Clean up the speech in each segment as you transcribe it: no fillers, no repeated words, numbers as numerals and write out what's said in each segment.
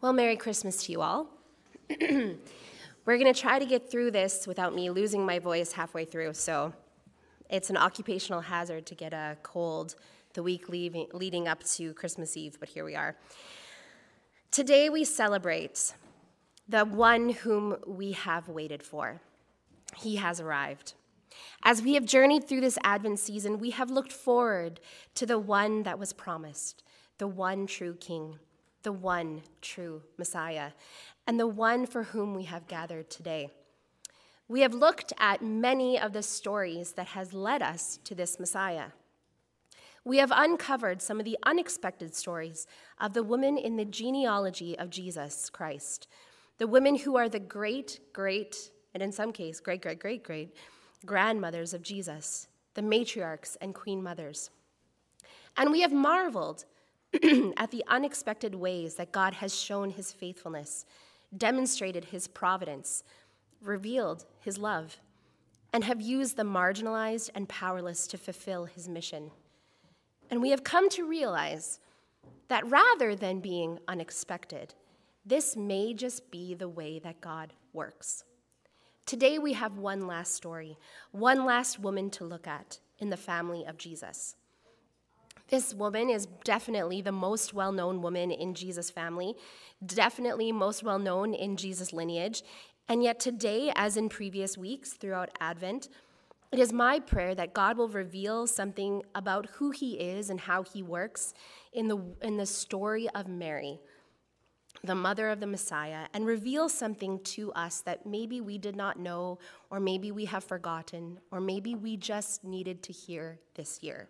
Well, Merry Christmas to you all. We're going to try to get through this without me losing my voice halfway through, so it's an occupational hazard to get a cold the week leading up to Christmas Eve, but here we are. Today we celebrate the one whom we have waited for. He has arrived. As we have journeyed through this Advent season, we have looked forward to the one that was promised, the one true King, the one true Messiah, and the one for whom we have gathered today. We have looked at many of the stories that has led us to this Messiah. We have uncovered some of the unexpected stories of the women in the genealogy of Jesus Christ, the women who are the great, and in some case, great grandmothers of Jesus, the matriarchs and queen mothers. And we have marveled at the unexpected ways that God has shown his faithfulness, demonstrated his providence, revealed his love, and have used the marginalized and powerless to fulfill his mission. And we have come to realize that rather than being unexpected, this may just be the way that God works. Today we have one last story, one last woman to look at in the family of Jesus. This woman is definitely the most well-known woman in Jesus' family, definitely most well-known in Jesus' lineage, and yet today, as in previous weeks throughout Advent, it is my prayer that God will reveal something about who he is and how he works in the story of Mary, the mother of the Messiah, and reveal something to us that maybe we did not know, or maybe we have forgotten, or maybe we just needed to hear this year.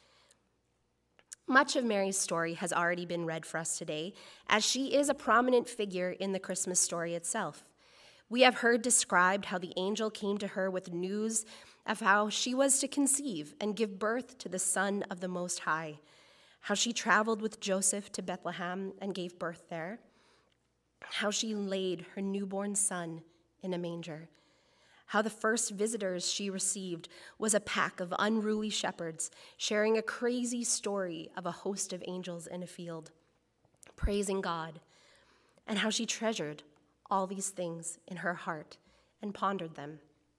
Much of Mary's story has already been read for us today, as she is a prominent figure in the Christmas story itself. We have heard described how the angel came to her with news of how she was to conceive and give birth to the Son of the Most High, how she traveled with Joseph to Bethlehem and gave birth there, how she laid her newborn son in a manger, how the first visitors she received was a pack of unruly shepherds sharing a crazy story of a host of angels in a field, praising God, and how she treasured all these things in her heart and pondered them.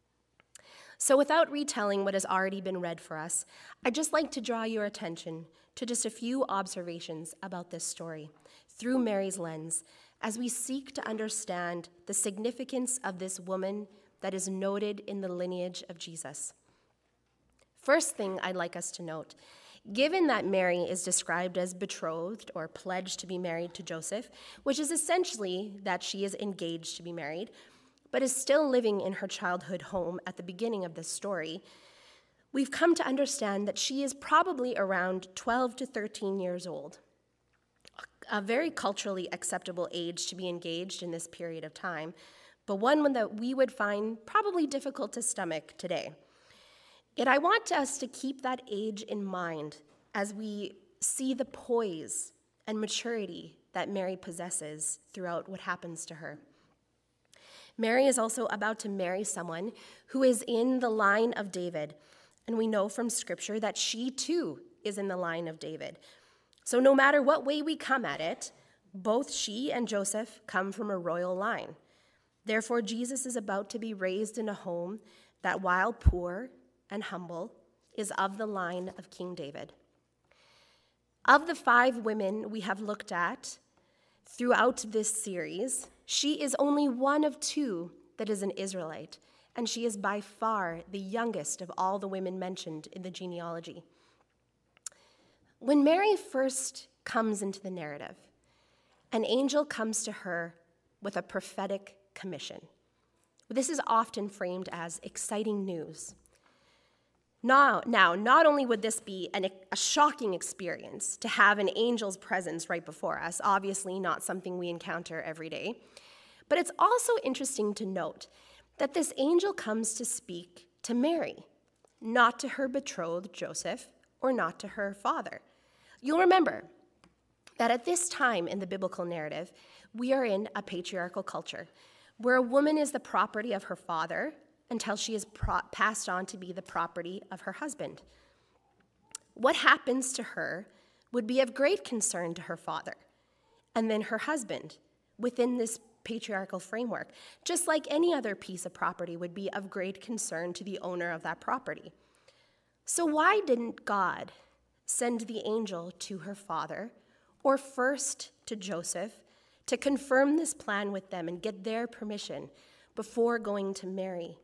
So without retelling what has already been read for us, I'd just like to draw your attention to just a few observations about this story through Mary's lens as we seek to understand the significance of this woman that is noted in the lineage of Jesus. First thing I'd like us to note, given that Mary is described as betrothed or pledged to be married to Joseph, which is essentially that she is engaged to be married, but is still living in her childhood home at the beginning of this story, we've come to understand that she is probably around 12 to 13 years old, a very culturally acceptable age to be engaged in this period of time, but one that we would find probably difficult to stomach today. Yet I want us to keep that age in mind as we see the poise and maturity that Mary possesses throughout what happens to her. Mary is also about to marry someone who is in the line of David, and we know from Scripture that she too is in the line of David. So no matter what way we come at it, both she and Joseph come from a royal line. Therefore, Jesus is about to be raised in a home that, while poor and humble, is of the line of King David. Of the 5 women we have looked at throughout this series, she is only one of 2 that is an Israelite, and she is by far the youngest of all the women mentioned in the genealogy. When Mary first comes into the narrative, an angel comes to her with a prophetic commission. This is often framed as exciting news. Now, not only would this be a shocking experience to have an angel's presence right before us, obviously not something we encounter every day, but it's also interesting to note that this angel comes to speak to Mary, not to her betrothed Joseph or not to her father. You'll remember that at this time in the biblical narrative, we are in a patriarchal culture where a woman is the property of her father until she is passed on to be the property of her husband. What happens to her would be of great concern to her father, and then her husband within this patriarchal framework, just like any other piece of property would be of great concern to the owner of that property. So why didn't God send the angel to her father, or first to Joseph, to confirm this plan with them and get their permission before going to Mary?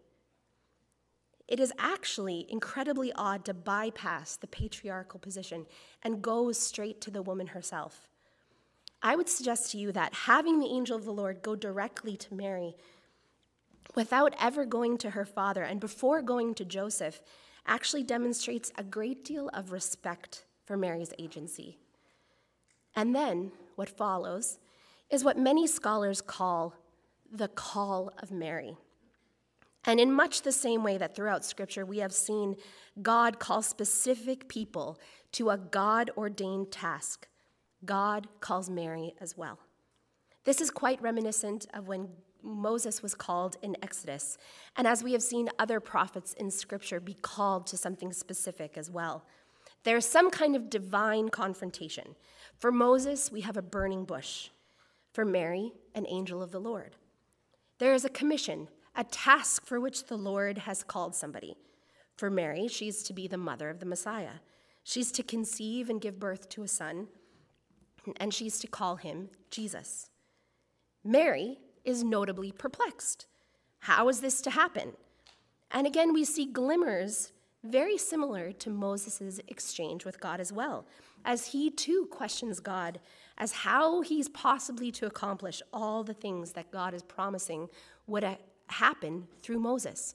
It is actually incredibly odd to bypass the patriarchal position and go straight to the woman herself. I would suggest to you that having the angel of the Lord go directly to Mary without ever going to her father and before going to Joseph actually demonstrates a great deal of respect for Mary's agency. And then what follows is what many scholars call the call of Mary. And in much the same way that throughout Scripture we have seen God call specific people to a God-ordained task, God calls Mary as well. This is quite reminiscent of when Moses was called in Exodus, and as we have seen other prophets in Scripture be called to something specific as well. There is some kind of divine confrontation. For Moses, we have a burning bush. For Mary, an angel of the Lord. There is a commission, a task for which the Lord has called somebody. For Mary, she's to be the mother of the Messiah. She's to conceive and give birth to a son, and she's to call him Jesus. Mary is notably perplexed. How is this to happen? And again, we see glimmers very similar to Moses' exchange with God as well, as he too questions God as how he's possibly to accomplish all the things that God is promising would happen through Moses.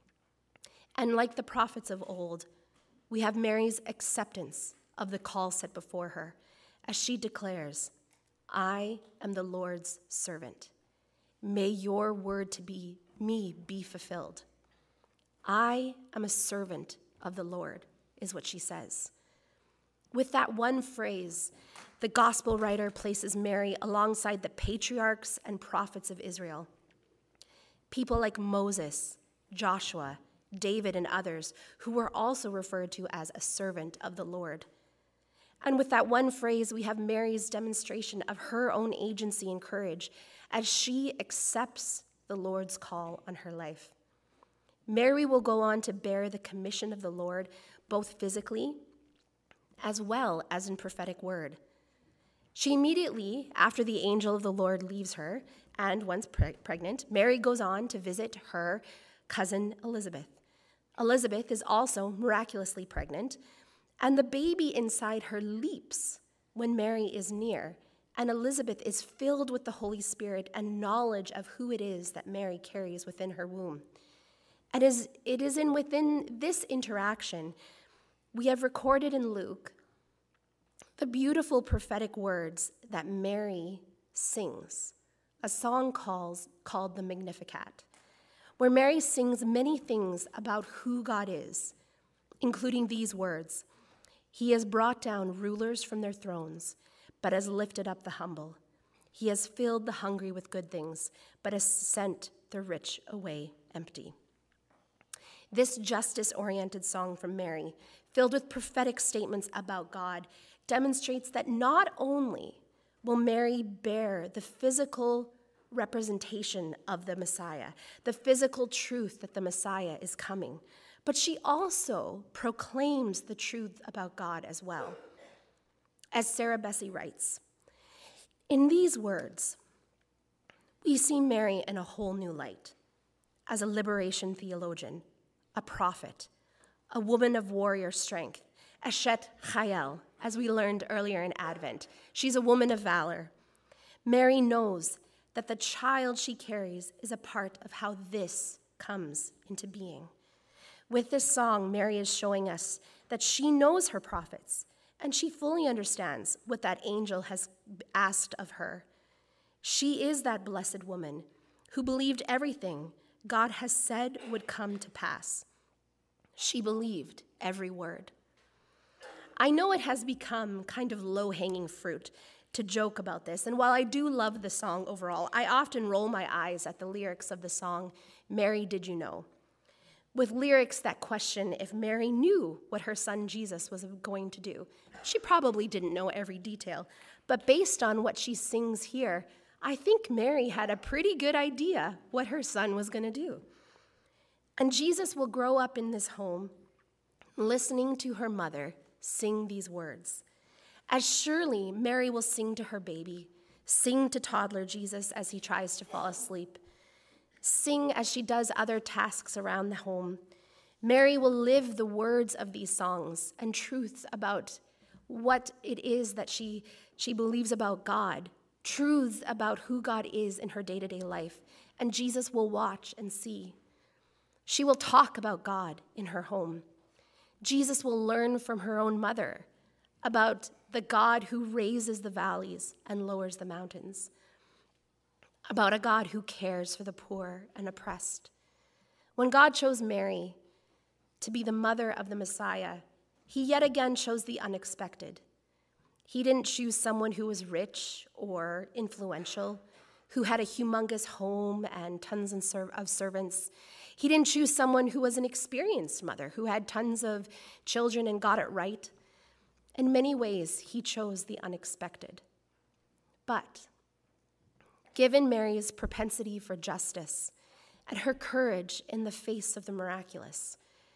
And like the prophets of old, we have Mary's acceptance of the call set before her as she declares, I am the Lord's servant. May your word to me be fulfilled. I am a servant of the Lord, is what she says. With that one phrase, the gospel writer places Mary alongside the patriarchs and prophets of Israel. People like Moses, Joshua, David, and others who were also referred to as a servant of the Lord. And with that one phrase, we have Mary's demonstration of her own agency and courage as she accepts the Lord's call on her life. Mary will go on to bear the commission of the Lord, both physically as well as in prophetic word. She immediately, after the angel of the Lord leaves her, and once pregnant, Mary goes on to visit her cousin Elizabeth. Elizabeth is also miraculously pregnant, and the baby inside her leaps when Mary is near, and Elizabeth is filled with the Holy Spirit and knowledge of who it is that Mary carries within her womb. And it is within this interaction we have recorded in Luke the beautiful prophetic words that Mary sings, a song called the Magnificat, where Mary sings many things about who God is, including these words, He has brought down rulers from their thrones, but has lifted up the humble. He has filled the hungry with good things, but has sent the rich away empty. This justice-oriented song from Mary, filled with prophetic statements about God, demonstrates that not only will Mary bear the physical representation of the Messiah, the physical truth that the Messiah is coming, but she also proclaims the truth about God as well. As Sarah Bessey writes, in these words, we see Mary in a whole new light, as a liberation theologian, a prophet, a woman of warrior strength, Eshet Chayil, as we learned earlier in Advent. She's a woman of valor. Mary knows that the child she carries is a part of how this comes into being. With this song, Mary is showing us that she knows her prophets, and she fully understands what that angel has asked of her. She is that blessed woman who believed everything God has said would come to pass. She believed every word. I know it has become kind of low-hanging fruit to joke about this, and while I do love the song overall, I often roll my eyes at the lyrics of the song, Mary, Did You Know? With lyrics that question if Mary knew what her son Jesus was going to do. She probably didn't know every detail, but based on what she sings here, I think Mary had a pretty good idea what her son was going to do. And Jesus will grow up in this home, listening to her mother sing these words. As surely Mary will sing to her baby, sing to toddler Jesus as he tries to fall asleep, sing as she does other tasks around the home. Mary will live the words of these songs and truths about what it is that she believes about God, truths about who God is in her day-to-day life, and Jesus will watch and see. She will talk about God in her home. Jesus will learn from her own mother about the God who raises the valleys and lowers the mountains, about a God who cares for the poor and oppressed. When God chose Mary to be the mother of the Messiah, he yet again chose the unexpected. He didn't choose someone who was rich or influential, who had a humongous home and tons of servants. He didn't choose someone who was an experienced mother, who had tons of children and got it right. In many ways, he chose the unexpected. But given Mary's propensity for justice and her courage in the face of the miraculous,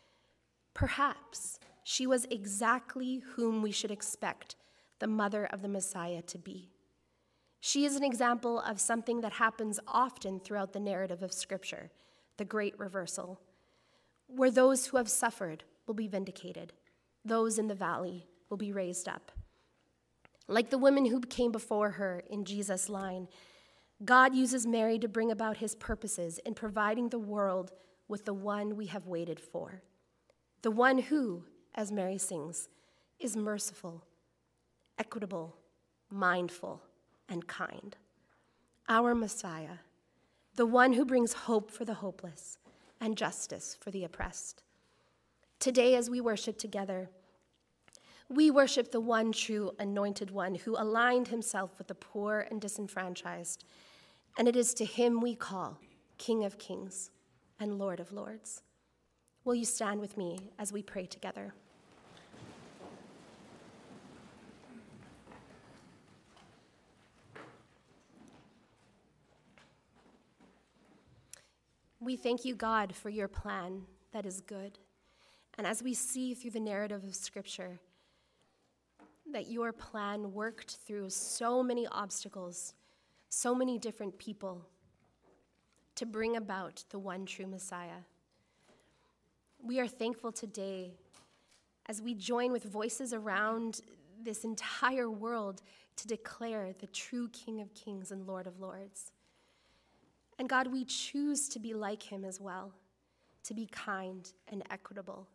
perhaps she was exactly whom we should expect the mother of the Messiah to be. She is an example of something that happens often throughout the narrative of Scripture, the great reversal, where those who have suffered will be vindicated, those in the valley will be raised up. Like the women who came before her in Jesus' line, God uses Mary to bring about his purposes in providing the world with the one we have waited for, the one who, as Mary sings, is merciful, equitable, mindful, and kind. Our Messiah, the one who brings hope for the hopeless and justice for the oppressed. Today, as we worship together, we worship the one true anointed one who aligned himself with the poor and disenfranchised, and it is to him we call King of Kings and Lord of Lords. Will you stand with me as we pray together? We thank you, God, for your plan that is good. And as we see through the narrative of Scripture, that your plan worked through so many obstacles, so many different people, to bring about the one true Messiah. We are thankful today as we join with voices around this entire world to declare the true King of Kings and Lord of Lords. And God, we choose to be like him as well, to be kind and equitable.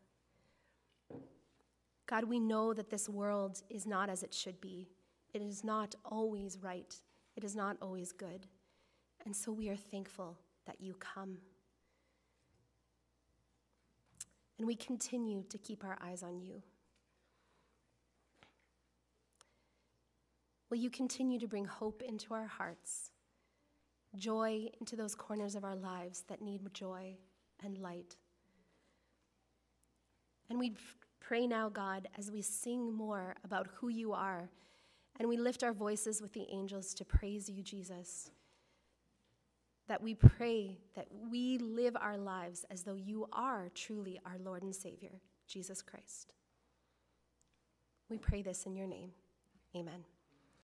God, we know that this world is not as it should be. It is not always right. It is not always good. And so we are thankful that you come. And we continue to keep our eyes on you. Will you continue to bring hope into our hearts, joy into those corners of our lives that need joy and light? And we pray now, God, as we sing more about who you are, and we lift our voices with the angels to praise you, Jesus, that we pray that we live our lives as though you are truly our Lord and Savior, Jesus Christ. We pray this in your name. Amen.